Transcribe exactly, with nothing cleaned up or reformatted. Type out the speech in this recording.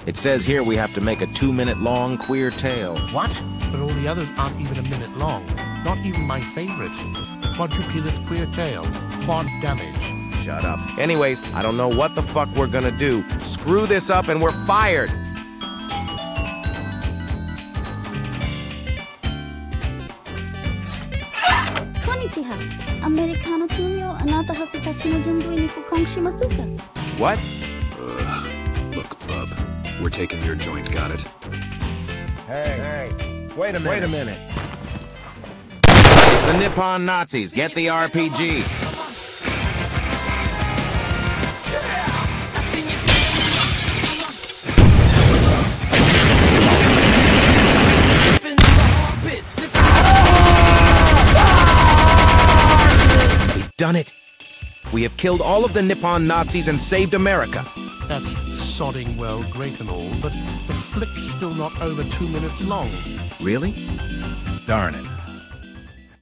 It says here we have to make a two-minute-long queer tale. What? But all the others aren't even a minute long. Not even my favorite. Quadrupulus queer tale. Quad damage. Shut up. Anyways, I don't know what the fuck we're gonna do. Screw this up and we're fired! Konnichiwa. Americano tunyo, anata hasitachi no jundui ni fukong shimasuka. What? Ugh. Look, bub. We're taking your joint, got it? Hey, hey. Wait a minute. Wait a minute. It's the Nippon Nazis. Get the R P G. We've done it. We have killed all of the Nippon Nazis and saved America. That's sodding well great and all, but the flick's still not over two minutes long. Really? Darn it.